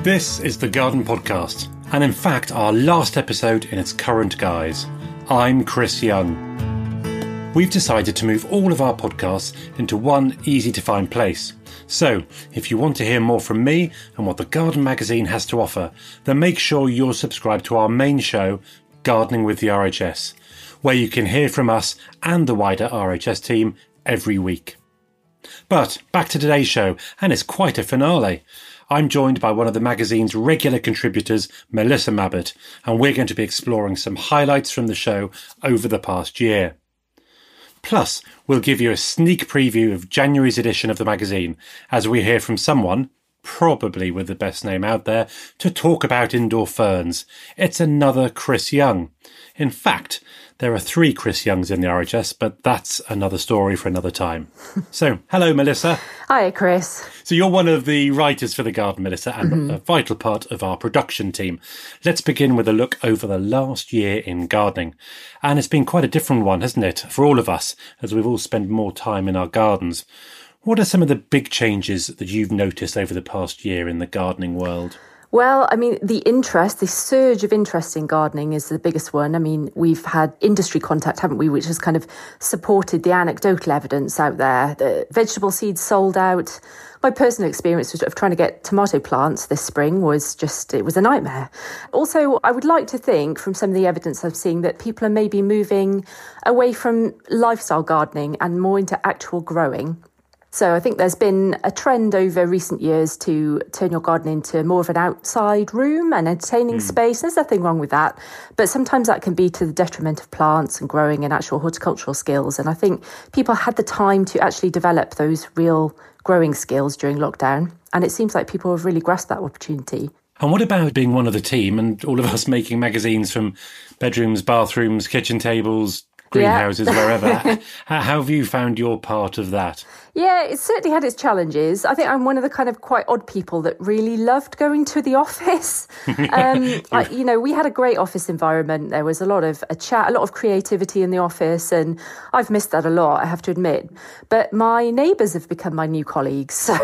This is the Garden Podcast, and in fact our last episode in its current guise. I'm Chris Young. We've decided to move all of our podcasts into one easy-to-find place. So, if you want to hear more from me and what the Garden magazine has to offer, then make sure you're subscribed to our main show, Gardening with the RHS, where you can hear from us and the wider RHS team every week. But back to today's show, and it's quite a finale. I'm joined by one of the magazine's regular contributors, Melissa Mabbott, and we're going to be exploring some highlights from the show over the past year. Plus, we'll give you a sneak preview of January's edition of the magazine, as we hear from someone, probably with the best name out there, to talk about indoor ferns. It's another Chris Young. In fact, there are 3 Chris Youngs in the RHS, but that's another story for another time. So, hello, Melissa. Hi, Chris. So you're one of the writers for The Garden, Melissa, and a vital part of our production team. Let's begin with a look over the last year in gardening. And it's been quite a different one, hasn't it, for all of us, as we've all spent more time in our gardens. What are some of the big changes that you've noticed over the past year in the gardening world? Well, I mean, the surge of interest in gardening is the biggest one. I mean, we've had industry contact, haven't we, which has kind of supported the anecdotal evidence out there. The vegetable seeds sold out. My personal experience of trying to get tomato plants this spring was it was a nightmare. Also, I would like to think from some of the evidence I'm seeing that people are maybe moving away from lifestyle gardening and more into actual growing. So I think there's been a trend over recent years to turn your garden into more of an outside room and entertaining space. There's nothing wrong with that. But sometimes that can be to the detriment of plants and growing and actual horticultural skills. And I think people had the time to actually develop those real growing skills during lockdown. And it seems like people have really grasped that opportunity. And what about being one of the team and all of us making magazines from bedrooms, bathrooms, kitchen tables, greenhouses, wherever? How have you found your part of that? Yeah, it certainly had its challenges. I think I'm one of the kind of quite odd people that really loved going to the office. We had a great office environment. There was a lot of chat, a lot of creativity in the office, and I've missed that a lot, I have to admit. But my neighbours have become my new colleagues. So,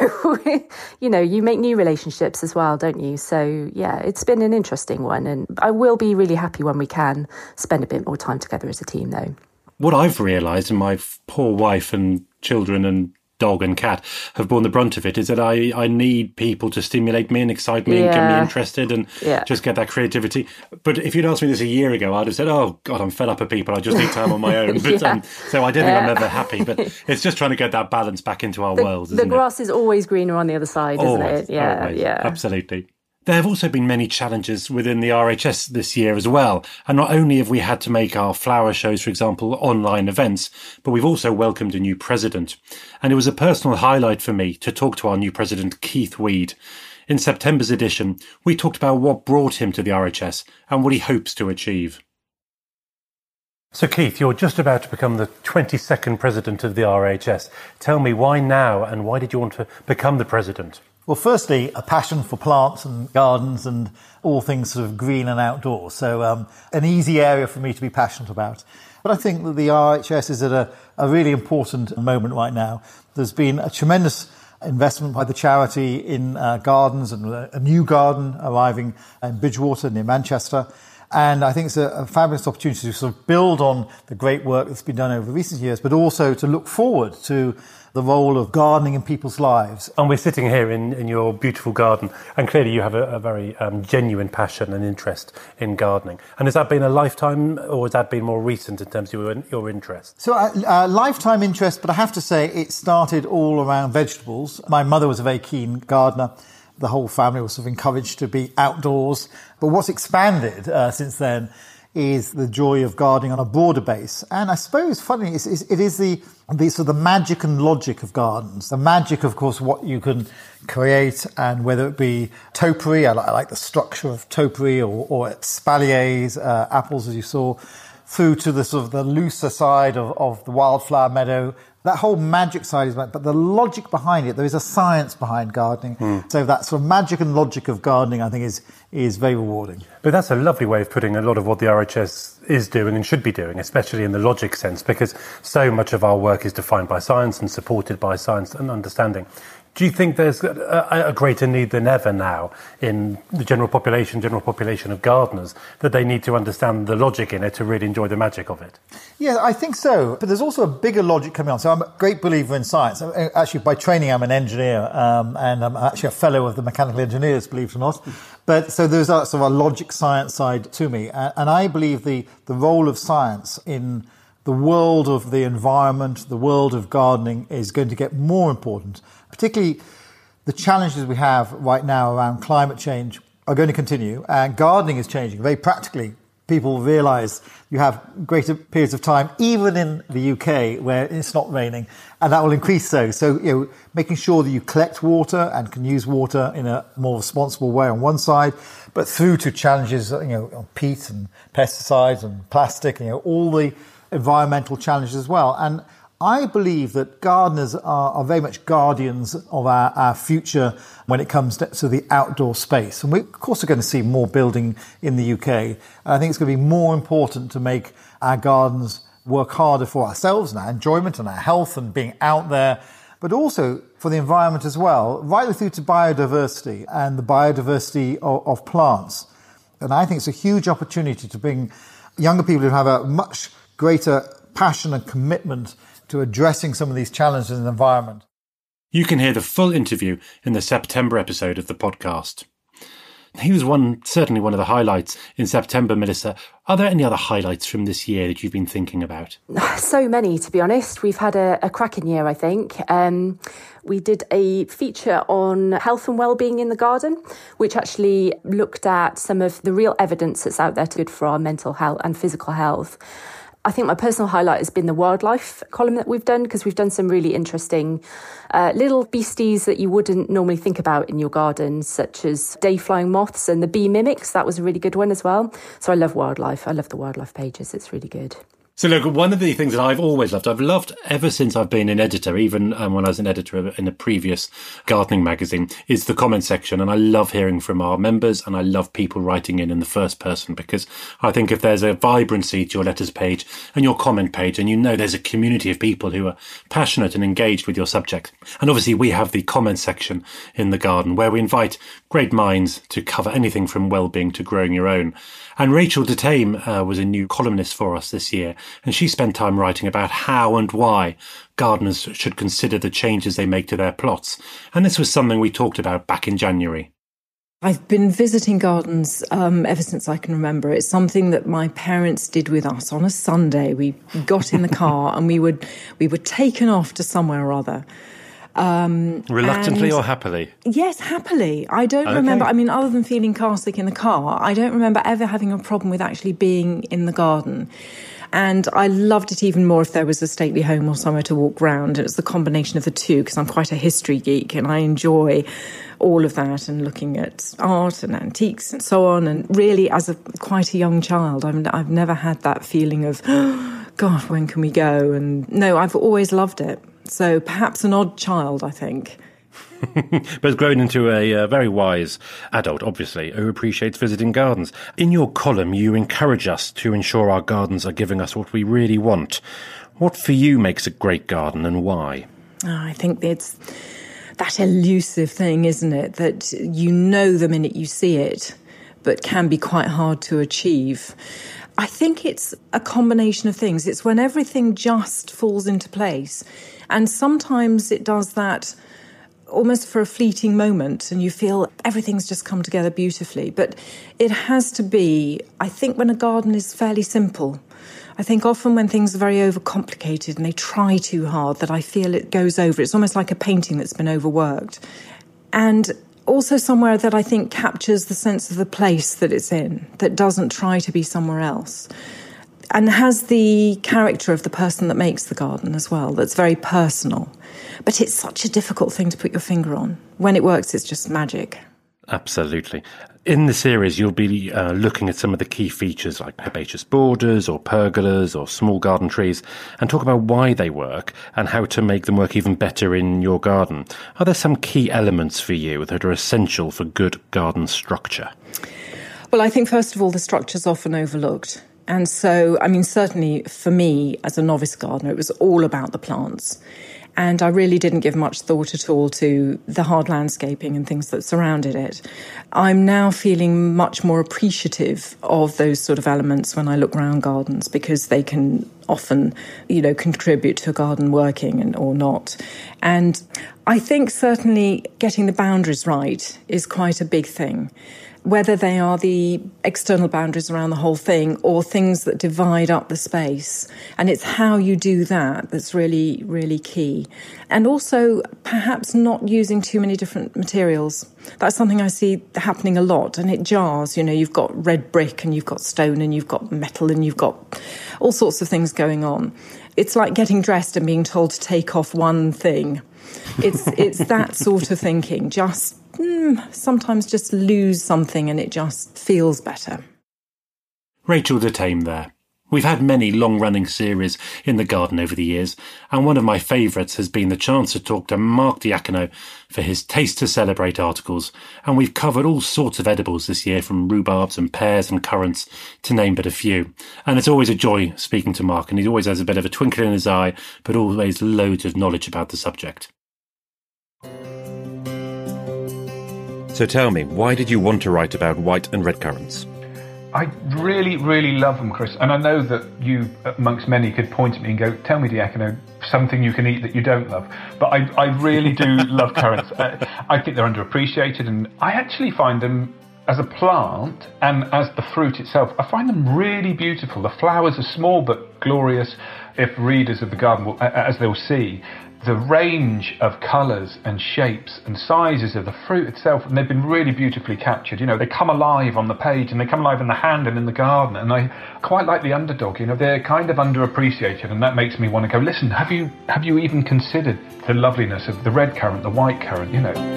you make new relationships as well, don't you? So, yeah, it's been an interesting one. And I will be really happy when we can spend a bit more time together as a team, though. What I've realised, and my poor wife and children and dog and cat have borne the brunt of it, is that I need people to stimulate me and excite me and get me interested and just get that creativity. But if you'd asked me this a year ago, I'd have said, oh, God, I'm fed up of people. I just need time on my own. But, so I don't think I'm ever happy. But it's just trying to get that balance back into our world, isn't it? The grass is always greener on the other side, isn't it? Always. Absolutely. There have also been many challenges within the RHS this year as well. And not only have we had to make our flower shows, for example, online events, but we've also welcomed a new president. And it was a personal highlight for me to talk to our new president, Keith Weed. In September's edition, we talked about what brought him to the RHS and what he hopes to achieve. So, Keith, you're just about to become the 22nd president of the RHS. Tell me, why now, and why did you want to become the president? Well, firstly, a passion for plants and gardens and all things sort of green and outdoors. So an easy area for me to be passionate about. But I think that the RHS is at a really important moment right now. There's been a tremendous investment by the charity in gardens and a new garden arriving in Bridgewater near Manchester. And I think it's a fabulous opportunity to sort of build on the great work that's been done over recent years, but also to look forward to the role of gardening in people's lives. And we're sitting here in your beautiful garden, and clearly you have a very genuine passion and interest in gardening. And has that been a lifetime, or has that been more recent in terms of your interest? So lifetime interest, but I have to say it started all around vegetables. My mother was a very keen gardener. The whole family was sort of encouraged to be outdoors. But what's expanded since then is the joy of gardening on a broader base. And I suppose, funny, it is the sort of the magic and logic of gardens. The magic, of course, what you can create, and whether it be topiary, I like the structure of topiary, or espaliers, apples, as you saw, through to the sort of the looser side of the wildflower meadow. That whole magic side is right, but the logic behind it, there is a science behind gardening. So that sort of magic and logic of gardening, I think, is very rewarding. But that's a lovely way of putting a lot of what the RHS is doing and should be doing, especially in the logic sense, because so much of our work is defined by science and supported by science and understanding. Do you think there's a greater need than ever now in the general population of gardeners, that they need to understand the logic in it to really enjoy the magic of it? Yeah, I think so. But there's also a bigger logic coming on. So I'm a great believer in science. Actually, by training, I'm an engineer, and I'm actually a fellow of the mechanical engineers, believe it or not. But so there's a sort of a logic science side to me. And I believe the role of science in the world of the environment, the world of gardening, is going to get more important. Particularly the challenges we have right now around climate change are going to continue, and gardening is changing. Very practically, people realise you have greater periods of time, even in the UK, where it's not raining, and that will increase so. So, making sure that you collect water and can use water in a more responsible way on one side, but through to challenges, on peat and pesticides and plastic, all the environmental challenges as well. And I believe that gardeners are very much guardians of our future when it comes to the outdoor space. And we, of course, are going to see more building in the UK. And I think it's going to be more important to make our gardens work harder for ourselves and our enjoyment and our health and being out there, but also for the environment as well, right through to biodiversity and the biodiversity of plants. And I think it's a huge opportunity to bring younger people who have a much greater passion and commitment to addressing some of these challenges in the environment. You can hear the full interview in the September episode of the podcast. He was certainly one of the highlights in September, Melissa. Are there any other highlights from this year that you've been thinking about? So many, to be honest. We've had a cracking year, I think. We did a feature on health and well-being in the garden, which actually looked at some of the real evidence that's out there to good for our mental health and physical health. I think my personal highlight has been the wildlife column that we've done, because we've done some really interesting little beasties that you wouldn't normally think about in your garden, such as day-flying moths and the bee mimics. That was a really good one as well. So I love wildlife. I love the wildlife pages. It's really good. So look, one of the things that I've always loved, I've loved ever since I've been an editor, even when I was an editor in a previous gardening magazine, is the comment section. And I love hearing from our members, and I love people writing in the first person, because I think if there's a vibrancy to your letters page and your comment page, and there's a community of people who are passionate and engaged with your subject. And obviously we have the comment section in the garden where we invite great minds to cover anything from well-being to growing your own. And Rachel de Tame was a new columnist for us this year, and she spent time writing about how and why gardeners should consider the changes they make to their plots. And this was something we talked about back in January. I've been visiting gardens ever since I can remember. It's something that my parents did with us on a Sunday. We got in the car and we were taken off to somewhere or other. Reluctantly or happily? Yes, happily. I don't remember, other than feeling car sick in the car, I don't remember ever having a problem with actually being in the garden. And I loved it even more if there was a stately home or somewhere to walk round. And it's the combination of the two, because I'm quite a history geek and I enjoy all of that and looking at art and antiques and so on. And really, as quite a young child, I've never had that feeling of, oh, God, when can we go? And no, I've always loved it. So perhaps an odd child, I think. But grown into a very wise adult, obviously, who appreciates visiting gardens. In your column, you encourage us to ensure our gardens are giving us what we really want. What for you makes a great garden, and why? I think it's that elusive thing, isn't it? That you know the minute you see it, but can be quite hard to achieve. I think it's a combination of things. It's when everything just falls into place. And sometimes it does that almost for a fleeting moment and you feel everything's just come together beautifully. But it has to be, I think, when a garden is fairly simple. I think often when things are very overcomplicated and they try too hard, that I feel it goes over. It's almost like a painting that's been overworked. And also somewhere that I think captures the sense of the place that it's in, that doesn't try to be somewhere else. And has the character of the person that makes the garden as well, that's very personal. But it's such a difficult thing to put your finger on. When it works, it's just magic. Absolutely. In the series, you'll be looking at some of the key features like herbaceous borders or pergolas or small garden trees, and talk about why they work and how to make them work even better in your garden. Are there some key elements for you that are essential for good garden structure? Well, I think, first of all, the structure's often overlooked. And so, certainly for me, as a novice gardener, it was all about the plants. And I really didn't give much thought at all to the hard landscaping and things that surrounded it. I'm now feeling much more appreciative of those sort of elements when I look around gardens, because they can often, contribute to a garden working or not. And I think certainly getting the boundaries right is quite a big thing, whether they are the external boundaries around the whole thing or things that divide up the space. And it's how you do that that's really, really key. And also perhaps not using too many different materials. That's something I see happening a lot, and it jars. You've got red brick and you've got stone and you've got metal and you've got all sorts of things going on. It's like getting dressed and being told to take off one thing. It's that sort of thinking. Sometimes just lose something and it just feels better. Rachel de Thame there. We've had many long-running series in the garden over the years, and one of my favourites has been the chance to talk to Mark Diacono for his Taste to Celebrate articles, and we've covered all sorts of edibles this year, from rhubarbs and pears and currants, to name but a few. And it's always a joy speaking to Mark, and he always has a bit of a twinkle in his eye, but always loads of knowledge about the subject. So tell me, why did you want to write about white and red currants? I really, really love them, Chris. And I know that you, amongst many, could point at me and go, tell me, Diacono, something you can eat that you don't love. But I really do love currants. I think they're underappreciated, and I actually find them, as a plant and as the fruit itself, I find them really beautiful. The flowers are small but glorious. If readers of the garden, will, as they'll see, the range of colours and shapes and sizes of the fruit itself, and they've been really beautifully captured. They come alive on the page, and they come alive in the hand and in the garden, and I quite like the underdog. They're kind of underappreciated, and that makes me want to go, listen, have you even considered the loveliness of the red currant, the white currant,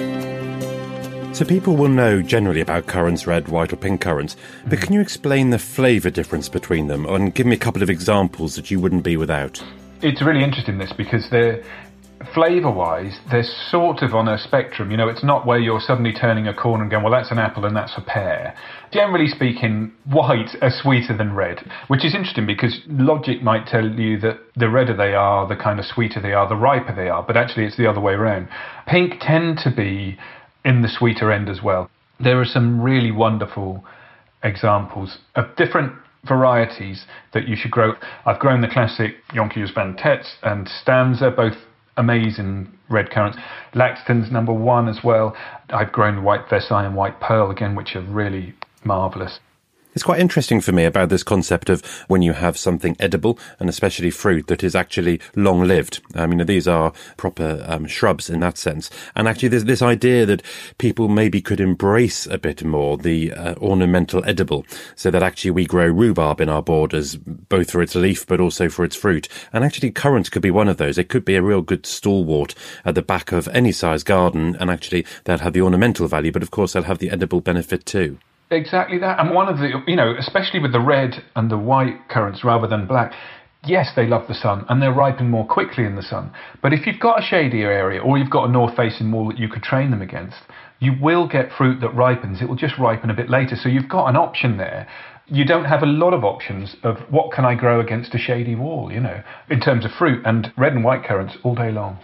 So people will know generally about currants, red, white or pink currants, but can you explain the flavour difference between them, and give me a couple of examples that you wouldn't be without? It's really interesting, this, because they're flavour-wise, they're sort of on a spectrum. It's not where you're suddenly turning a corner and going, well, that's an apple and that's a pear. Generally speaking, white are sweeter than red, which is interesting because logic might tell you that the redder they are, the kind of sweeter they are, the riper they are, but actually it's the other way around. Pink tend to be in the sweeter end as well. There are some really wonderful examples of different varieties that you should grow. I've grown the classic Jonkius Van Tetz and Stanza, both amazing red currants. Laxton's number one as well. I've grown white Versailles and white Pearl again, which are really marvellous. It's quite interesting for me about this concept of when you have something edible, and especially fruit, that is actually long-lived. These are proper shrubs in that sense. And actually there's this idea that people maybe could embrace a bit more the ornamental edible, so that actually we grow rhubarb in our borders, both for its leaf but also for its fruit. And actually currants could be one of those. It could be a real good stalwart at the back of any size garden, and actually they'll have the ornamental value, but of course they'll have the edible benefit too. Exactly that. And one of the, especially with the red and the white currants rather than black, yes, they love the sun and they're ripen more quickly in the sun. But if you've got a shadier area or you've got a north-facing wall that you could train them against, you will get fruit that ripens. It will just ripen a bit later. So you've got an option there. You don't have a lot of options of what can I grow against a shady wall, in terms of fruit, and red and white currants all day long.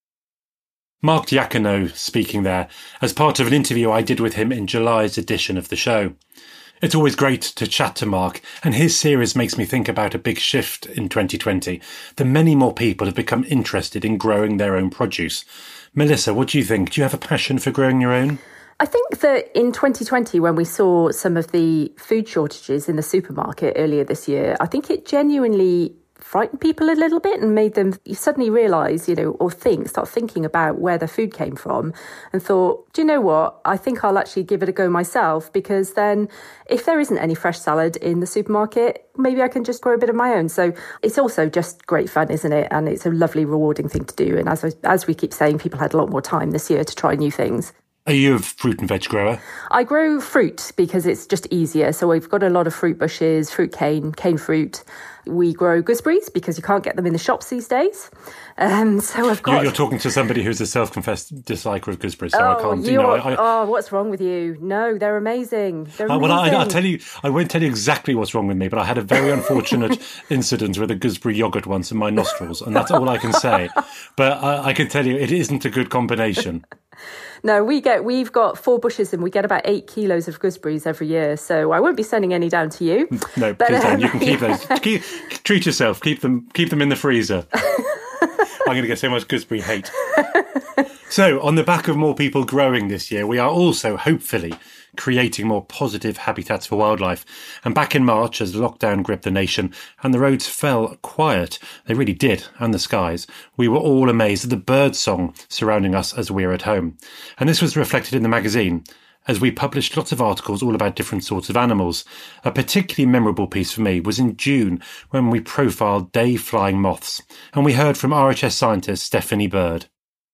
Mark Diacono speaking there as part of an interview I did with him in July's edition of the show. It's always great to chat to Mark, and his series makes me think about a big shift in 2020, that many more people have become interested in growing their own produce. Melissa, what do you think? Do you have a passion for growing your own? I think that in 2020, when we saw some of the food shortages in the supermarket earlier this year, I think it genuinely frightened people a little bit and made them suddenly realise, start thinking about where their food came from, and thought, do you know what? I think I'll actually give it a go myself, because then if there isn't any fresh salad in the supermarket, maybe I can just grow a bit of my own. So it's also just great fun, isn't it? And it's a lovely, rewarding thing to do. And as we keep saying, people had a lot more time this year to try new things. Are you a fruit and veg grower? I grow fruit because it's just easier. So we've got a lot of fruit bushes, fruit cane fruit. We grow gooseberries because you can't get them in the shops these days. So I've got... You're talking to somebody who's a self-confessed disliker of gooseberries, so I can't... what's wrong with you? No, they're amazing. Well, I'll tell you, I won't tell you exactly what's wrong with me, but I had a very unfortunate incident with a gooseberry yoghurt once in my nostrils, and that's all I can say. But I can tell you, it isn't a good combination. No, we've got 4 bushes and we get about 8 kilos of gooseberries every year. So I won't be sending any down to you. No, please don't. You can keep those. Treat yourself. Keep them in the freezer. I'm going to get so much gooseberry hate. So, on the back of more people growing this year, we are also, hopefully, creating more positive habitats for wildlife. And back in March, as lockdown gripped the nation and the roads fell quiet, they really did, and the skies, we were all amazed at the bird song surrounding us as we were at home. And this was reflected in the magazine, as we published lots of articles all about different sorts of animals. A particularly memorable piece for me was in June, when we profiled day-flying moths, and we heard from RHS scientist Stephanie Bird.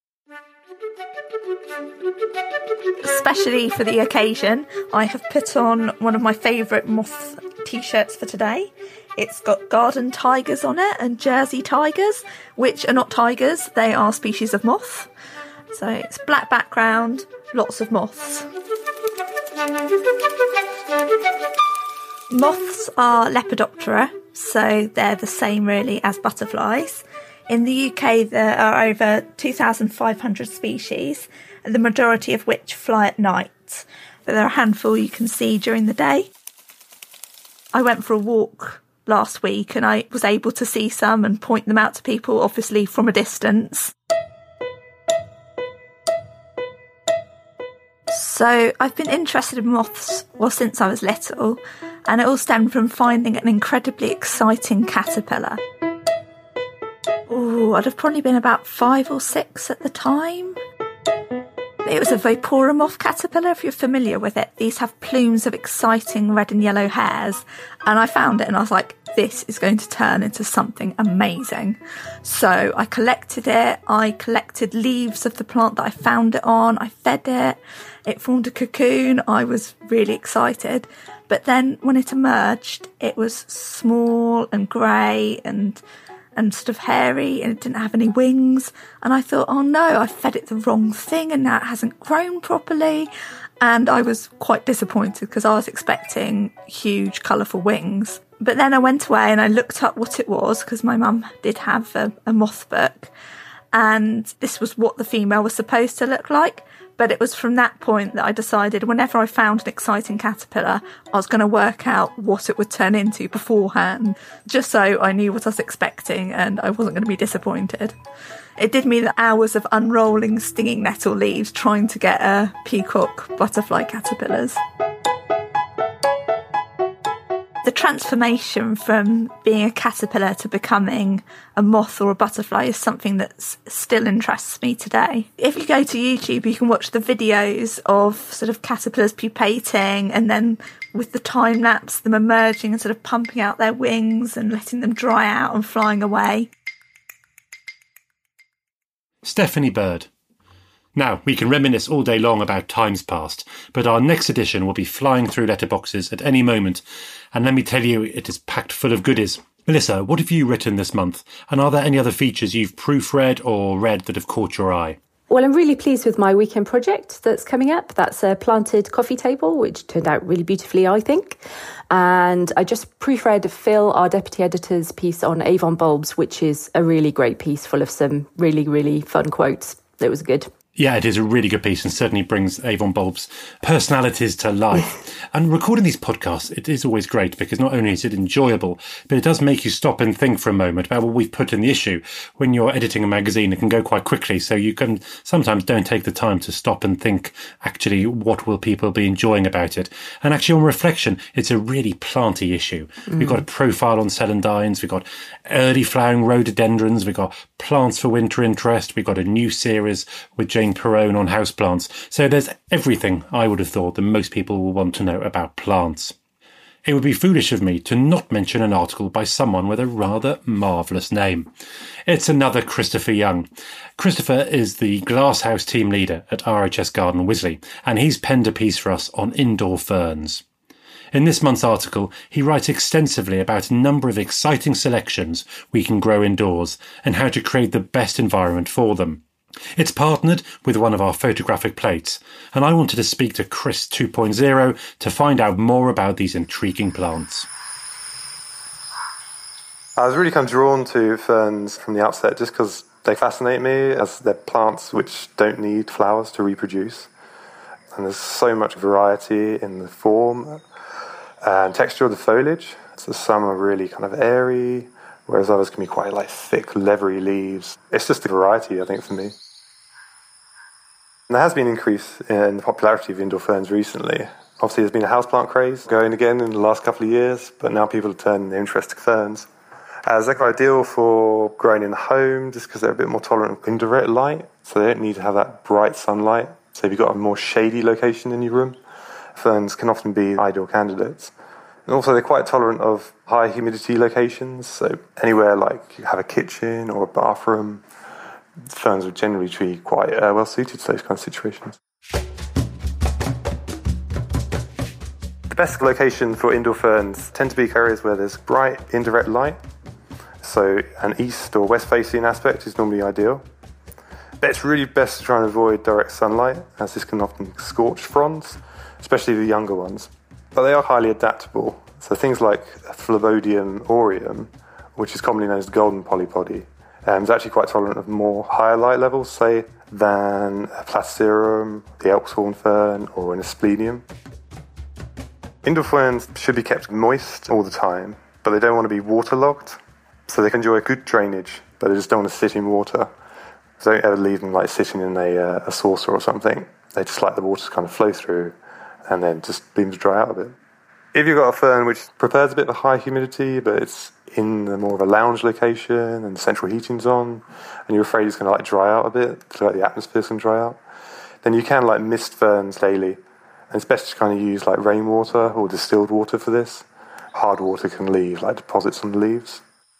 Especially for the occasion, I have put on one of my favourite moth t-shirts for today. It's got garden tigers on it and Jersey tigers, which are not tigers, they are species of moth. So it's black background, lots of moths. Moths are Lepidoptera, so they're the same really as butterflies. In the UK there are over 2,500 species, the majority of which fly at night. But there are a handful you can see during the day. I went for a walk last week and I was able to see some and point them out to people, obviously from a distance. So I've been interested in moths, since I was little, and it all stemmed from finding an incredibly exciting caterpillar. I'd have probably been about 5 or 6 at the time. It was a Vipora moth caterpillar, if you're familiar with it. These have plumes of exciting red and yellow hairs. And I found it and I was like, this is going to turn into something amazing. So I collected it. I collected leaves of the plant that I found it on. I fed it. It formed a cocoon. I was really excited. But then when it emerged, it was small and grey and sort of hairy, and it didn't have any wings. And I thought, oh no, I fed it the wrong thing and now it hasn't grown properly. And I was quite disappointed because I was expecting huge colourful wings. But then I went away and I looked up what it was, because my mum did have a moth book, and this was what the female was supposed to look like. But it was from that point that I decided whenever I found an exciting caterpillar, I was going to work out what it would turn into beforehand, just so I knew what I was expecting and I wasn't going to be disappointed. It did me the hours of unrolling stinging nettle leaves trying to get peacock butterfly caterpillars. The transformation from being a caterpillar to becoming a moth or a butterfly is something that still interests me today. If you go to YouTube, you can watch the videos of sort of caterpillars pupating, and then with the time lapse, them emerging and sort of pumping out their wings and letting them dry out and flying away. Stephanie Bird. Now, we can reminisce all day long about times past, but our next edition will be flying through letterboxes at any moment, and let me tell you, it is packed full of goodies. Melissa, what have you written this month, and are there any other features you've proofread or read that have caught your eye? Well, I'm really pleased with my weekend project that's coming up. That's a planted coffee table, which turned out really beautifully, I think. And I just proofread Phil, our deputy editor's piece on Avon bulbs, which is a really great piece full of some really, really fun quotes. It was good. Yeah, it is a really good piece and certainly brings Avon Bulb's personalities to life. And recording these podcasts, it is always great because not only is it enjoyable, but it does make you stop and think for a moment about what we've put in the issue. When you're editing a magazine, it can go quite quickly, so you can sometimes don't take the time to stop and think, actually, what will people be enjoying about it? And actually, on reflection, it's a really planty issue. We've got a profile on celandines, we've got early flowering rhododendrons, we've got plants for winter interest, we've got a new series with Jane Perrone on houseplants. So there's everything I would have thought that most people will want to know about plants. It would be foolish of me to not mention an article by someone with a rather marvellous name. It's another Christopher Young. Christopher is the glasshouse team leader at RHS Garden Wisley, and he's penned a piece for us on indoor ferns. In this month's article, he writes extensively about a number of exciting selections we can grow indoors and how to create the best environment for them. It's partnered with one of our photographic plates, and I wanted to speak to Chris 2.0 to find out more about these intriguing plants. I was really kind of drawn to ferns from the outset just because they fascinate me, as they're plants which don't need flowers to reproduce. And there's so much variety in the form and texture of the foliage. So some are really kind of airy, whereas others can be quite like thick, leathery leaves. It's just the variety, I think, for me. And there has been an increase in the popularity of indoor ferns recently. Obviously, there's been a houseplant craze going again in the last couple of years, but now people are turning their interest to ferns. As they're ideal for growing in the home, just because they're a bit more tolerant of indirect light, so they don't need to have that bright sunlight. So if you've got a more shady location in your room, ferns can often be ideal candidates. And also they're quite tolerant of high humidity locations, so anywhere like you have a kitchen or a bathroom, ferns would generally be quite well suited to those kind of situations. The best location for indoor ferns tend to be areas where there's bright indirect light, so an east or west facing aspect is normally ideal. But it's really best to try and avoid direct sunlight, as this can often scorch fronds, especially the younger ones. But they are highly adaptable. So things like Phlebodium aureum, which is commonly known as golden polypody, is actually quite tolerant of more higher light levels, say, than a Platyserum, the Elkshorn fern, or an Asplenium. Indoor ferns should be kept moist all the time, but they don't want to be waterlogged. So they can enjoy good drainage, but they just don't want to sit in water. So don't ever leave them like sitting in a saucer or something. They just like the water to kind of flow through and then just leave them to dry out a bit. If you've got a fern which prefers a bit of a high humidity, but it's in more of a lounge location and the central heating's on, and you're afraid it's going to like dry out a bit, so like the atmosphere's going to dry out, then you can like mist ferns daily. And it's best to kind of use like rainwater or distilled water for this. Hard water can leave like deposits on the leaves.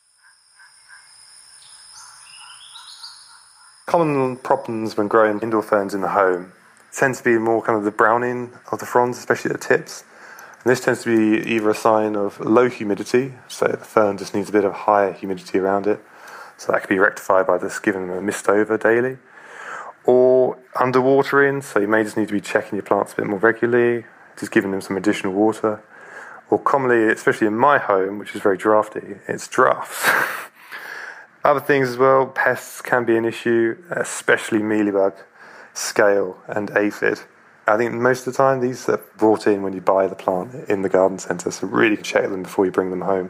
Common problems when growing indoor ferns in the home tend to be more kind of the browning of the fronds, especially at the tips. And this tends to be either a sign of low humidity, so the fern just needs a bit of higher humidity around it. So that can be rectified by just giving them a mist over daily. Or underwatering, so you may just need to be checking your plants a bit more regularly, just giving them some additional water. Or commonly, especially in my home, which is very drafty, it's drafts. Other things as well, pests can be an issue, especially mealybug, scale and aphid. I think most of the time these are brought in when you buy the plant in the garden centre, so really check them before you bring them home.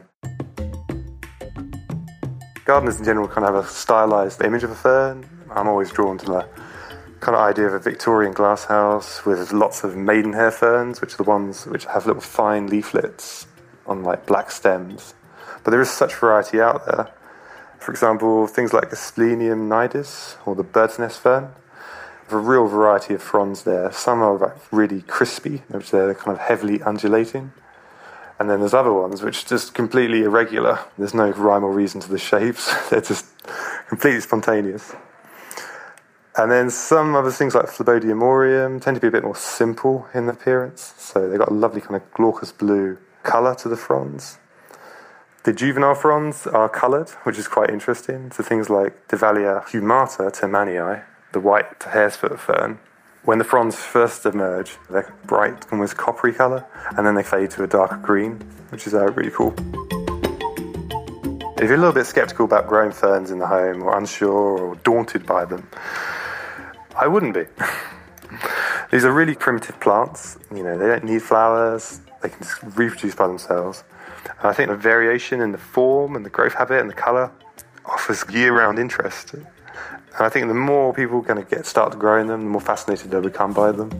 Gardeners in general kind of have a stylised image of a fern. I'm always drawn to the kind of idea of a Victorian glasshouse with lots of maidenhair ferns, which are the ones which have little fine leaflets on like black stems. But there is such variety out there. For example, things like Asplenium nidus or the bird's nest fern. There's a real variety of fronds there. Some are like really crispy, which they're kind of heavily undulating. And then there's other ones which are just completely irregular. There's no rhyme or reason to the shapes. They're just completely spontaneous. And then some other things like Phlebodium aureum tend to be a bit more simple in appearance. So they've got a lovely kind of glaucous blue colour to the fronds. The juvenile fronds are coloured, which is quite interesting. So things like Devalia humata termanii, the white hare's foot fern, when the fronds first emerge, they're bright, almost coppery colour, and then they fade to a darker green, which is really cool. If you're a little bit sceptical about growing ferns in the home, or unsure or daunted by them, I wouldn't be. These are really primitive plants. You know, they don't need flowers. They can just reproduce by themselves. And I think the variation in the form and the growth habit and the colour offers year-round interest. And I think the more people are going to start growing them, the more fascinated they'll become by them.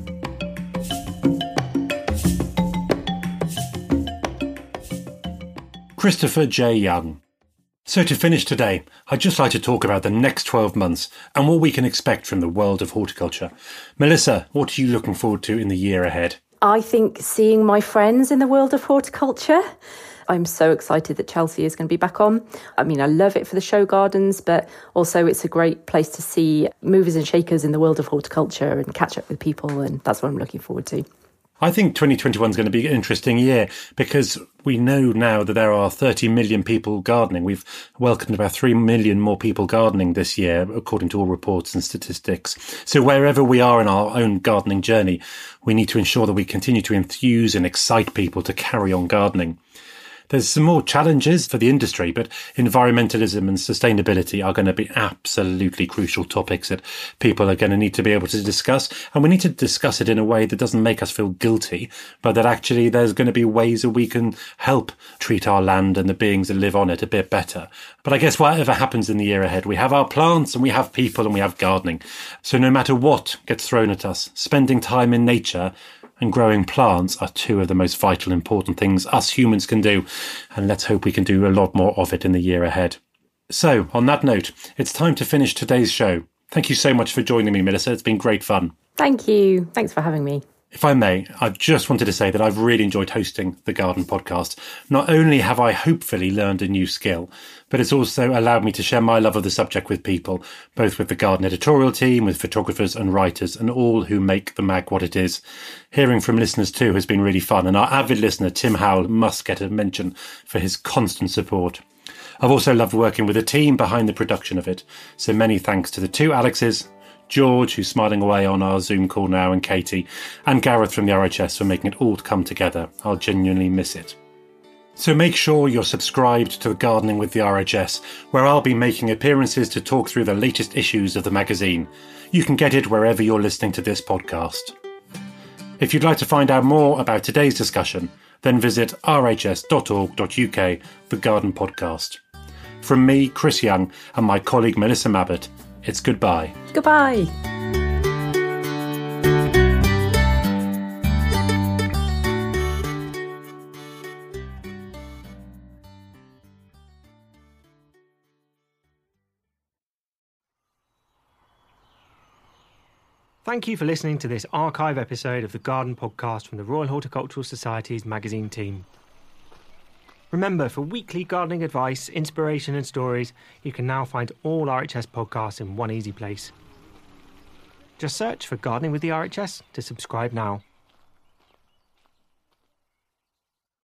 Christopher J. Young. So to finish today, I'd just like to talk about the next 12 months and what we can expect from the world of horticulture. Melissa, what are you looking forward to in the year ahead? I think seeing my friends in the world of horticulture. I'm so excited that Chelsea is going to be back on. I mean, I love it for the show gardens, but also it's a great place to see movers and shakers in the world of horticulture and catch up with people, and that's what I'm looking forward to. I think 2021 is going to be an interesting year because we know now that there are 30 million people gardening. We've welcomed about 3 million more people gardening this year, according to all reports and statistics. So wherever we are in our own gardening journey, we need to ensure that we continue to enthuse and excite people to carry on gardening. There's some more challenges for the industry, but environmentalism and sustainability are going to be absolutely crucial topics that people are going to need to be able to discuss. And we need to discuss it in a way that doesn't make us feel guilty, but that actually there's going to be ways that we can help treat our land and the beings that live on it a bit better. But I guess whatever happens in the year ahead, we have our plants and we have people and we have gardening. So no matter what gets thrown at us, spending time in nature and growing plants are two of the most vital, important things us humans can do. And let's hope we can do a lot more of it in the year ahead. So, on that note, it's time to finish today's show. Thank you so much for joining me, Melissa. It's been great fun. Thank you. Thanks for having me. If I may, I just wanted to say that I've really enjoyed hosting the Garden Podcast. Not only have I hopefully learned a new skill, but it's also allowed me to share my love of the subject with people, both with the garden editorial team, with photographers and writers, and all who make the mag what it is. Hearing from listeners too has been really fun, and our avid listener, Tim Howell, must get a mention for his constant support. I've also loved working with the team behind the production of it, so many thanks to the two Alexes, George, who's smiling away on our Zoom call now, and Katie, and Gareth from the RHS for making it all come together. I'll genuinely miss it. So make sure you're subscribed to Gardening with the RHS, where I'll be making appearances to talk through the latest issues of the magazine. You can get it wherever you're listening to this podcast. If you'd like to find out more about today's discussion, then visit rhs.org.uk, the Garden Podcast. From me, Chris Young, and my colleague Melissa Mabbott, it's goodbye. Goodbye. Thank you for listening to this archive episode of the Garden Podcast from the Royal Horticultural Society's magazine team. Remember, for weekly gardening advice, inspiration and stories, you can now find all RHS podcasts in one easy place. Just search for Gardening with the RHS to subscribe now.